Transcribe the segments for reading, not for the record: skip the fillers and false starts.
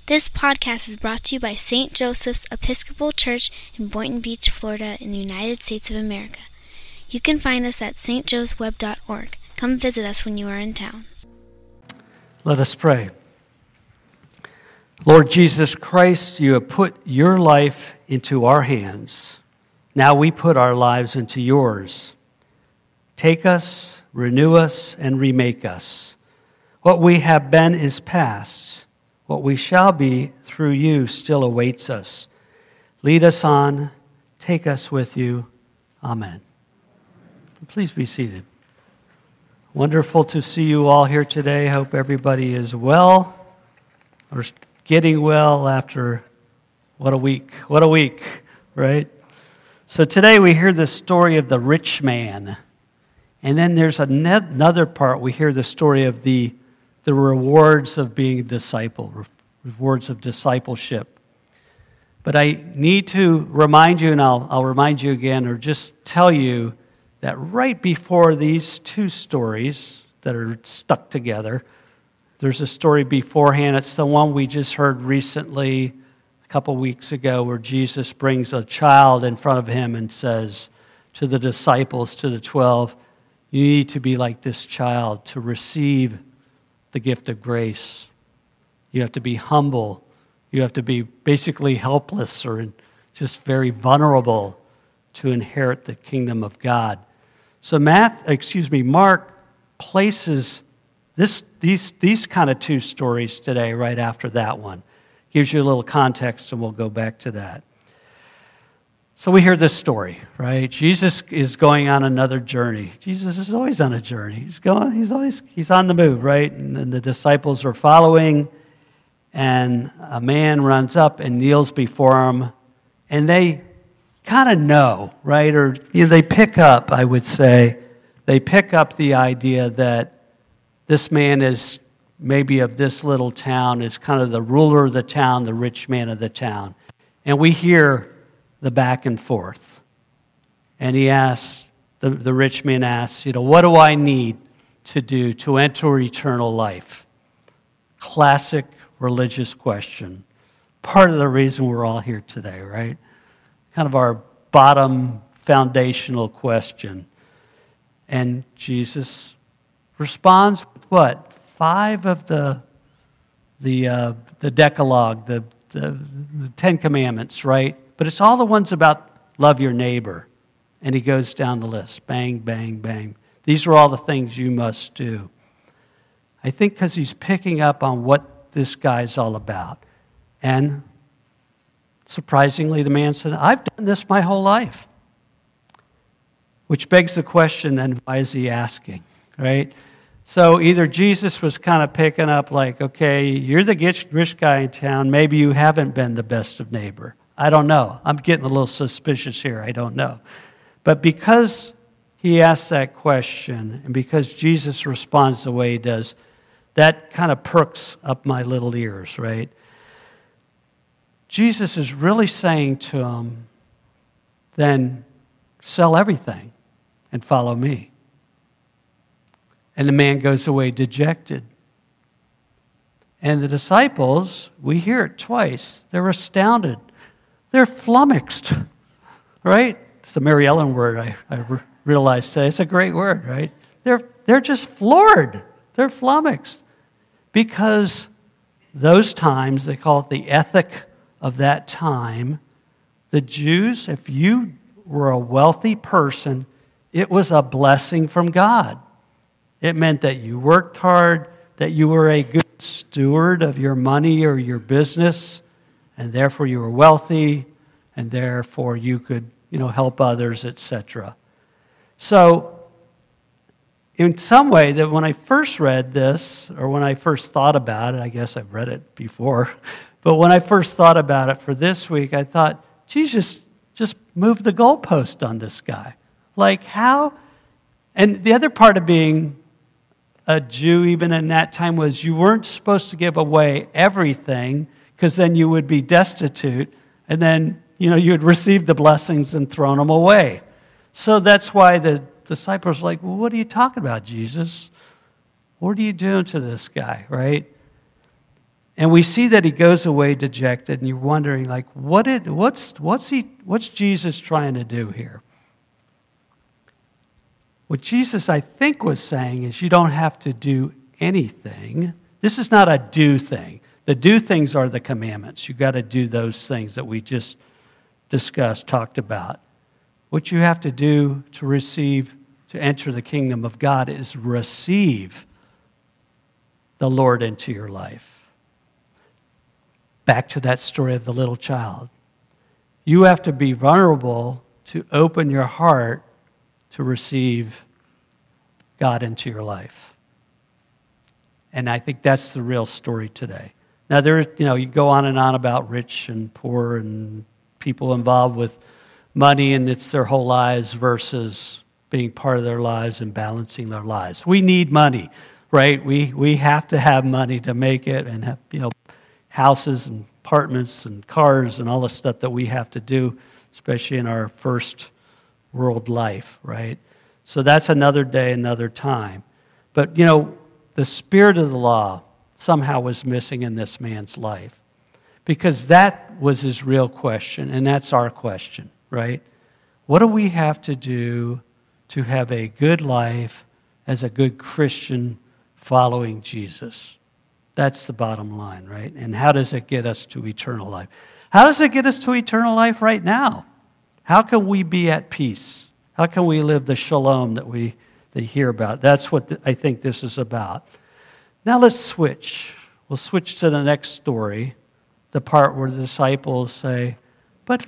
This podcast is brought to you by St. Joseph's Episcopal Church in Boynton Beach, Florida, in the United States of America. You can find us at stjosephweb.org. Come visit us when you are in town. Let us pray. Lord Jesus Christ, you have put your life into our hands. Now we put our lives into yours. Take us, renew us, and remake us. What we have been is past. What we shall be through you still awaits us. Lead us on. Take us with you. Amen. Please be seated. Wonderful to see you all here today. Hope everybody is well or getting well after what a week, right? So today we hear the story of the rich man. And then there's another part. We hear the story of the rewards of being a disciple, rewards of discipleship. But I need to remind you, and I'll remind you again, or just tell you that right before these two stories that are stuck together, there's a story beforehand. It's the one we just heard recently, a couple weeks ago, where Jesus brings a child in front of him and says to the disciples, to the 12, you need to be like this child to receive the gift of grace. You have to be humble. You have to be basically helpless or just very vulnerable to inherit the kingdom of God. So Mark places these kind of two stories today right after that one. Gives you a little context, and we'll go back to that. So we hear this story, right? Jesus is going on another journey. Jesus is always on a journey. He's on the move, right? And the disciples are following, and a man runs up and kneels before him, and they kind of know, right? Or they pick up, I would say, they pick up the idea that this man is maybe of this little town, is kind of the ruler of the town, the rich man of the town. And we hear the back and forth. And he asks, the rich man asks, what do I need to do to enter eternal life? Classic religious question. Part of the reason we're all here today, right? Kind of our bottom foundational question. And Jesus responds with what? 5 of the Decalogue, the 10 Commandments, right? But it's all the ones about love your neighbor. And he goes down the list. Bang, bang, bang. These are all the things you must do. I think because he's picking up on what this guy's all about. And surprisingly, the man said, I've done this my whole life. Which begs the question then, why is he asking, right? So either Jesus was kind of picking up like, okay, you're the rich guy in town. Maybe you haven't been the best of neighbor. I don't know. I'm getting a little suspicious here. I don't know. But because he asks that question and because Jesus responds the way he does, that kind of perks up my little ears, right? Jesus is really saying to him, then sell everything and follow me. And the man goes away dejected. And the disciples, we hear it twice, they're astounded. They're flummoxed, right? It's a Mary Ellen word I realized today. It's a great word, right? They're just floored. They're flummoxed. Because those times, they call it the ethic of that time, the Jews, if you were a wealthy person, it was a blessing from God. It meant that you worked hard, that you were a good steward of your money or your business, and therefore you were wealthy, and therefore you could, help others, etc. So, in some way, that when I first read this, or when I first thought about it, I guess I've read it before, but when I first thought about it for this week, I thought, Jesus just moved the goalpost on this guy. Like how? And the other part of being a Jew, even in that time, was you weren't supposed to give away everything, because then you would be destitute, and then you would receive the blessings and thrown them away. So that's why the disciples were like, well, what are you talking about, Jesus? What are you doing to this guy, right? And we see that he goes away dejected, and you're wondering, like, what's Jesus trying to do here? What Jesus, I think, was saying is you don't have to do anything. This is not a do thing. The do things are the commandments. You got to do those things that we just discussed, talked about. What you have to do to enter the kingdom of God is receive the Lord into your life. Back to that story of the little child. You have to be vulnerable to open your heart to receive God into your life. And I think that's the real story today. Now, you go on and on about rich and poor and people involved with money and it's their whole lives versus being part of their lives and balancing their lives. We need money, right? We have to have money to make it and have, houses and apartments and cars and all the stuff that we have to do, especially in our first world life, right? So that's another day, another time. But, the spirit of the law somehow was missing in this man's life because that was his real question, and that's our question, right? What do we have to do to have a good life as a good Christian following Jesus? That's the bottom line, right? And how does it get us to eternal life? How does it get us to eternal life right now? How can we be at peace? How can we live the shalom that they hear about? That's what I think this is about. Now let's switch. We'll switch to the next story, the part where the disciples say, but,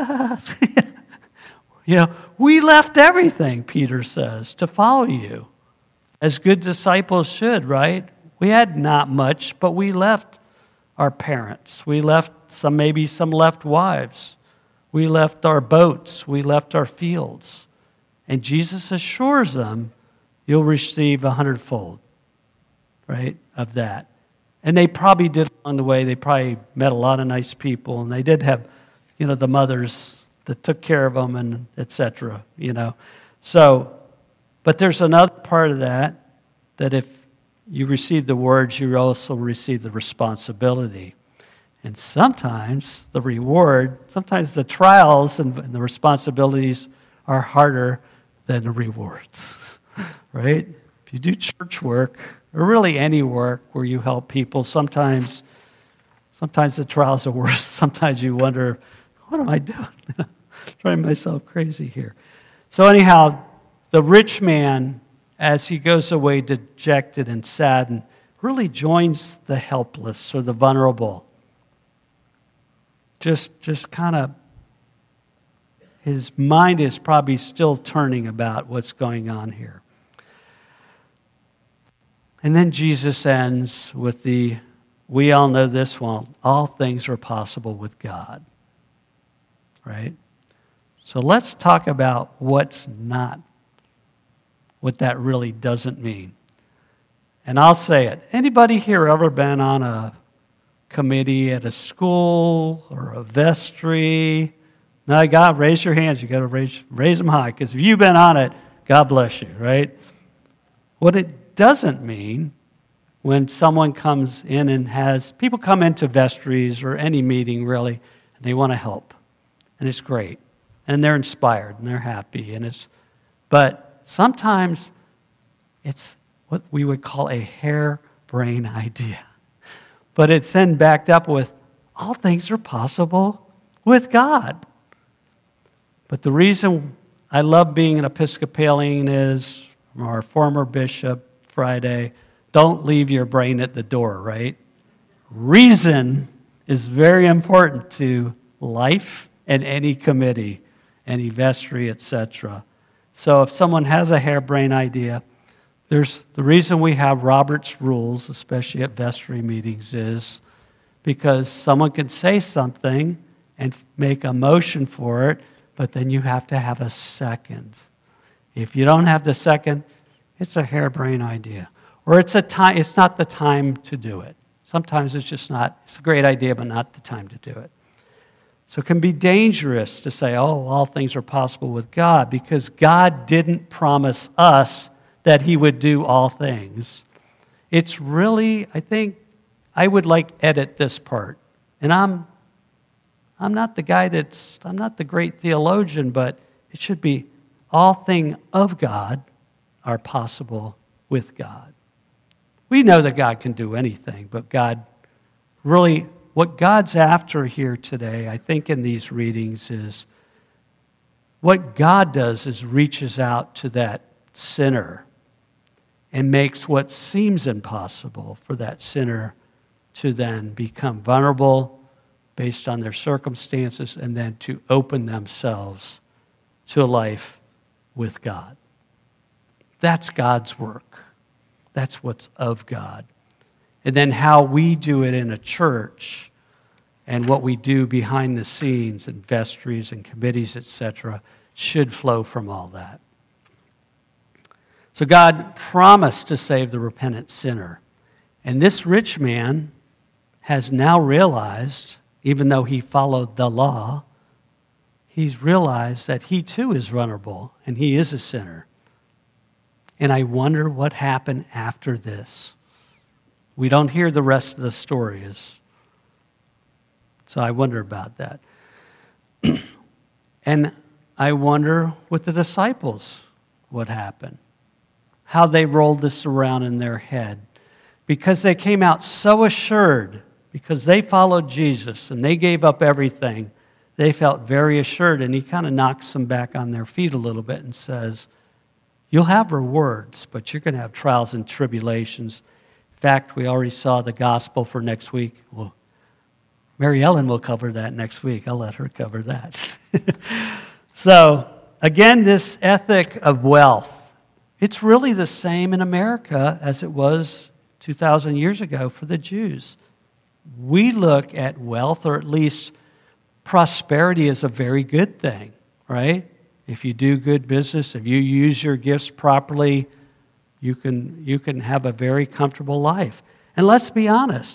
we left everything, Peter says, to follow you. As good disciples should, right? We had not much, but we left our parents. We left maybe some left wives. We left our boats. We left our fields. And Jesus assures them, you'll receive 100-fold, right, of that. And they probably did along the way. They probably met a lot of nice people, and they did have, the mothers that took care of them, and et cetera, So, but there's another part of that if you receive the words, you also receive the responsibility. And sometimes the reward, sometimes the trials and the responsibilities are harder than the rewards, right? If you do church work, or really any work where you help people, sometimes the trials are worse. Sometimes you wonder, what am I doing? Driving myself crazy here. So anyhow, the rich man, as he goes away dejected and saddened, really joins the helpless or the vulnerable. Just kind of, his mind is probably still turning about what's going on here. And then Jesus ends with we all know this one, all things are possible with God, right? So let's talk about what's not, what that really doesn't mean. And I'll say it. Anybody here ever been on a committee at a school or a vestry? No, God, raise your hands. You got to raise them high, because if you've been on it, God bless you, right? What it doesn't mean when someone comes in and people come into vestries or any meeting really, and they want to help, and it's great, and they're inspired and they're happy, but sometimes it's what we would call a harebrained idea. But it's then backed up with, all things are possible with God. But the reason I love being an Episcopalian is, from our former bishop, Friday, don't leave your brain at the door, right? Reason is very important to life and any committee, any vestry, etc. So if someone has a harebrained idea, there's the reason we have Robert's rules, especially at vestry meetings, is because someone can say something and make a motion for it, but then you have to have a second. If you don't have the second, it's a harebrained idea. Or it's not the time to do it. Sometimes it's a great idea, but not the time to do it. So it can be dangerous to say, all things are possible with God, because God didn't promise us that he would do all things. It's really, I think, I would edit this part. And I'm not the guy I'm not the great theologian, but it should be all things of God are possible with God. We know that God can do anything, but God really, what God's after here today, I think in these readings, is what God does is reaches out to that sinner and makes what seems impossible for that sinner to then become vulnerable based on their circumstances and then to open themselves to a life with God. That's God's work. That's what's of God. And then how we do it in a church and what we do behind the scenes in vestries and committees, etc., should flow from all that. So God promised to save the repentant sinner. And this rich man has now realized, even though he followed the law, he's realized that he too is vulnerable and he is a sinner. And I wonder what happened after this. We don't hear the rest of the story, so I wonder about that. And I wonder with the disciples what happened, how they rolled this around in their head, because they came out so assured, because they followed Jesus and they gave up everything. They felt very assured, and he kind of knocks them back on their feet a little bit and says, you'll have rewards, but you're going to have trials and tribulations. In fact, we already saw the gospel for next week. Well, Mary Ellen will cover that next week. I'll let her cover that. So, again, this ethic of wealth, it's really the same in America as it was 2,000 years ago for the Jews. We look at wealth, or at least prosperity, as a very good thing, right? If you do good business, if you use your gifts properly, you can have a very comfortable life. And let's be honest,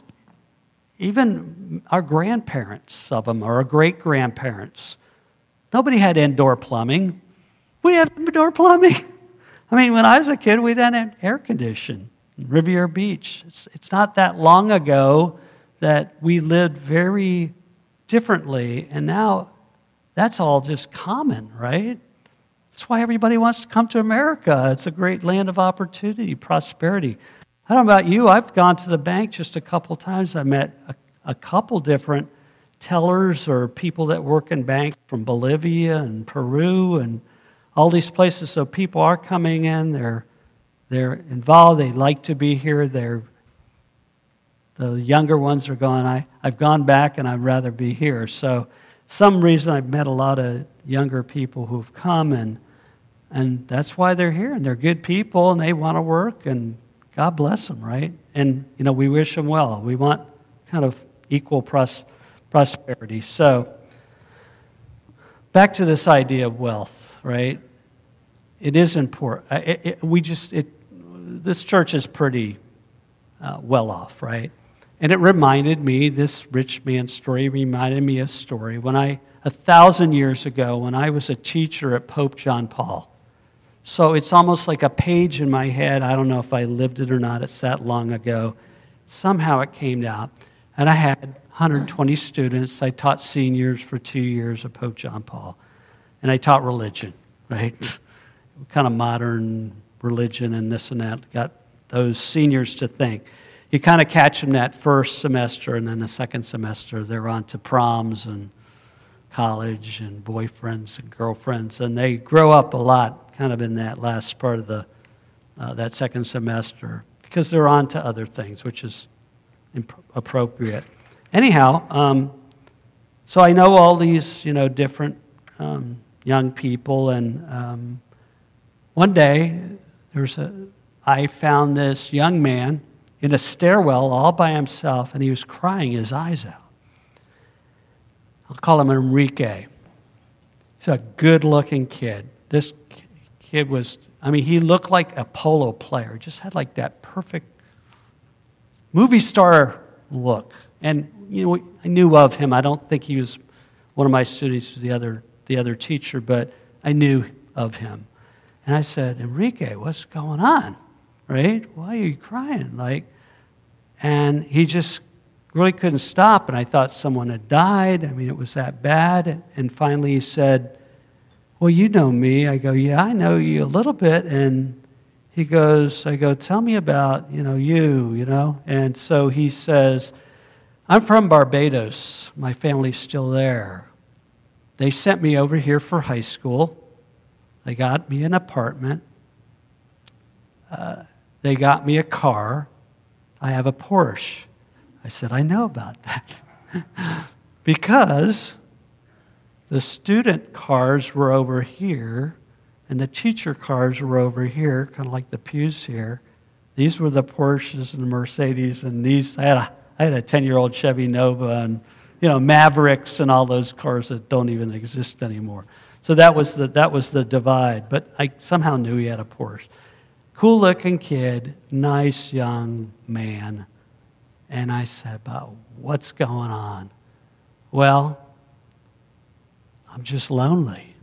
even our grandparents, some of them, or our great-grandparents, nobody had indoor plumbing. We have indoor plumbing. I mean, when I was a kid, we didn't have air conditioning in Riviera Beach. It's not that long ago that we lived very differently, and now that's all just common, right? That's why everybody wants to come to America. It's a great land of opportunity, prosperity. I don't know about you. I've gone to the bank just a couple times. I met a couple different tellers or people that work in banks from Bolivia and Peru and all these places. So people are coming in. They're involved. They like to be here. The younger ones are going, I've gone back and I'd rather be here. So some reason I've met a lot of younger people who've come, and that's why they're here. And they're good people, and they want to work, and God bless them, right? And, we wish them well. We want kind of equal prosperity. So back to this idea of wealth, right? It is important. This church is pretty well off, right? And it reminded me, this rich man's story reminded me of a story 1,000 years ago when I was a teacher at Pope John Paul. So it's almost like a page in my head. I don't know if I lived it or not. It's that long ago. Somehow it came out. And I had 120 students. I taught seniors for 2 years at Pope John Paul. And I taught religion, right? Kind of modern religion and this and that. Got those seniors to think. You kind of catch them that first semester, and then the second semester they're on to proms and college and boyfriends and girlfriends, and they grow up a lot kind of in that last part of that second semester because they're on to other things, which is appropriate. Anyhow, so I know all these, different young people, and one day I found this young man in a stairwell all by himself, and he was crying his eyes out. I'll call him Enrique. He's a good-looking kid. This kid he looked like a polo player. Just had like that perfect movie star look. And, I knew of him. I don't think he was one of my students, the other teacher, but I knew of him. And I said, Enrique, what's going on? Right? Why are you crying? And he just really couldn't stop, and I thought someone had died. I mean, it was that bad. And finally he said, well, you know me. I go, yeah, I know you a little bit. And I go, tell me about, you. And so he says, I'm from Barbados. My family's still there. They sent me over here for high school. They got me an apartment. They got me a car. I have a Porsche. I said, I know about that. Because the student cars were over here, and the teacher cars were over here, kind of like the pews here. These were the Porsches and the Mercedes, and these, I had a 10-year-old Chevy Nova, and Mavericks and all those cars that don't even exist anymore. So that was the divide. But I somehow knew he had a Porsche. Cool-looking kid, nice young man. And I said, but what's going on? Well, I'm just lonely.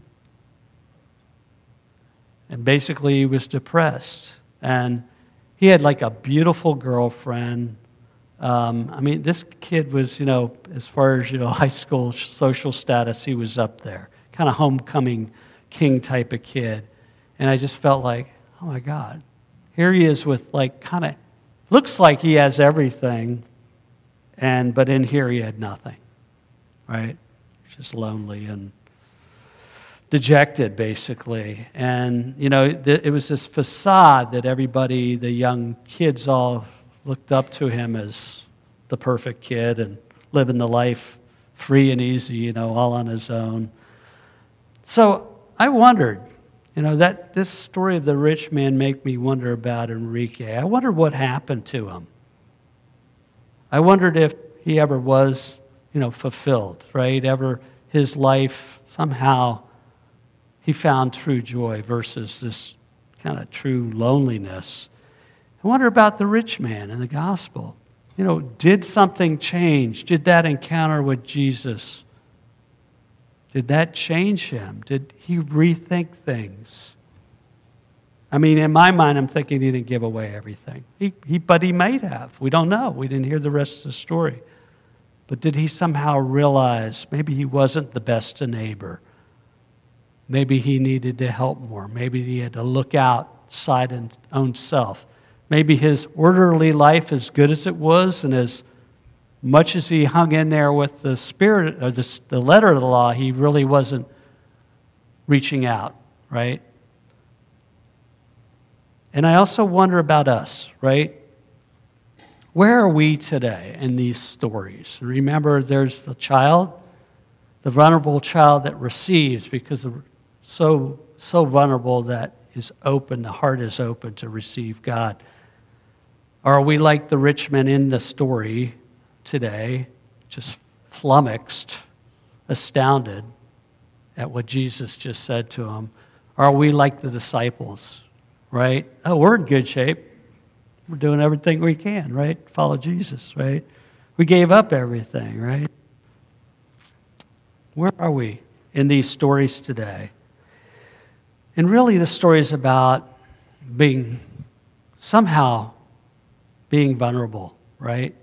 And basically he was depressed. And he had like a beautiful girlfriend. This kid was, as far as, high school social status, he was up there. Kind of homecoming king type of kid. And I just felt like, oh my God, here he is with looks like he has everything, but in here he had nothing, right? Just lonely and dejected, basically. And, it was this facade that everybody, the young kids all looked up to him as the perfect kid and living the life free and easy, all on his own. So I wondered, that this story of the rich man made me wonder about Enrique. I wondered what happened to him. I wondered if he ever was, fulfilled, right? Ever his life, somehow he found true joy versus this kind of true loneliness. I wonder about the rich man in the gospel. Did something change? Did that encounter with Jesus, did that change him? Did he rethink things? In my mind, I'm thinking he didn't give away everything. But he might have. We don't know. We didn't hear the rest of the story. But did he somehow realize maybe he wasn't the best a neighbor? Maybe he needed to help more. Maybe he had to look outside his own self. Maybe his orderly life, as good as it was, and as much as he hung in there with the spirit or the letter of the law, he really wasn't reaching out, right? And I also wonder about us, right? Where are we today in these stories? Remember, there's the child, the vulnerable child that receives because so vulnerable that is open, the heart is open to receive God. Or are we like the rich man in the story today, just flummoxed, astounded at what Jesus just said to him? Or are we like the disciples, right? Oh, we're in good shape. We're doing everything we can, right? Follow Jesus, right? We gave up everything, right? Where are we in these stories today? And really the story is about somehow being vulnerable, right?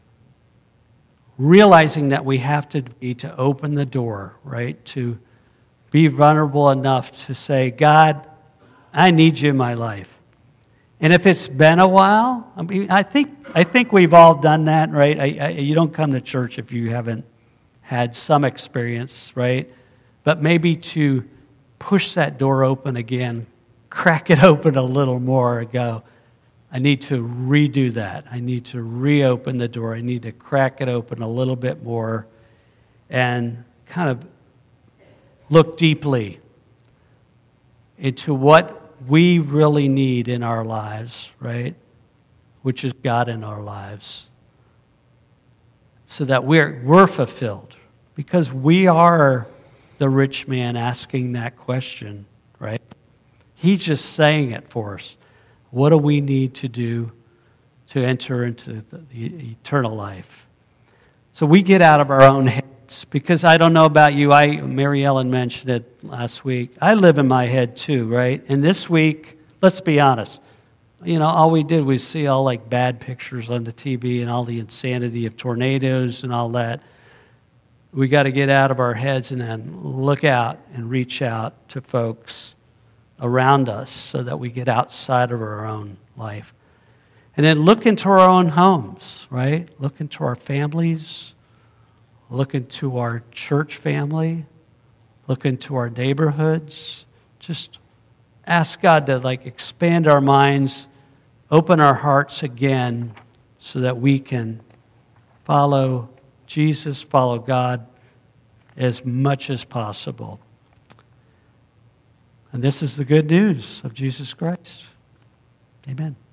Realizing that we have to open the door, right? To be vulnerable enough to say, God, I need you in my life. And if it's been a while, I think we've all done that, right? You don't come to church if you haven't had some experience, right? But maybe to push that door open again, crack it open a little more and go, I need to redo that. I need to reopen the door. I need to crack it open a little bit more and kind of look deeply into what we really need in our lives, right? Which is God in our lives. So that we're fulfilled. Because we are the rich man asking that question, right? He's just saying it for us. What do we need to do to enter into the eternal life? So we get out of our own heads. Because I don't know about you, Mary Ellen mentioned it last week. I live in my head too, right? And this week, let's be honest, all we did was see all like bad pictures on the TV and all the insanity of tornadoes and all that. We got to get out of our heads and then look out and reach out to folks around us so that we get outside of our own life. And then look into our own homes, right? Look into our families. Look into our church family. Look into our neighborhoods. Just ask God to expand our minds, open our hearts again so that we can follow Jesus, follow God as much as possible. And this is the good news of Jesus Christ. Amen.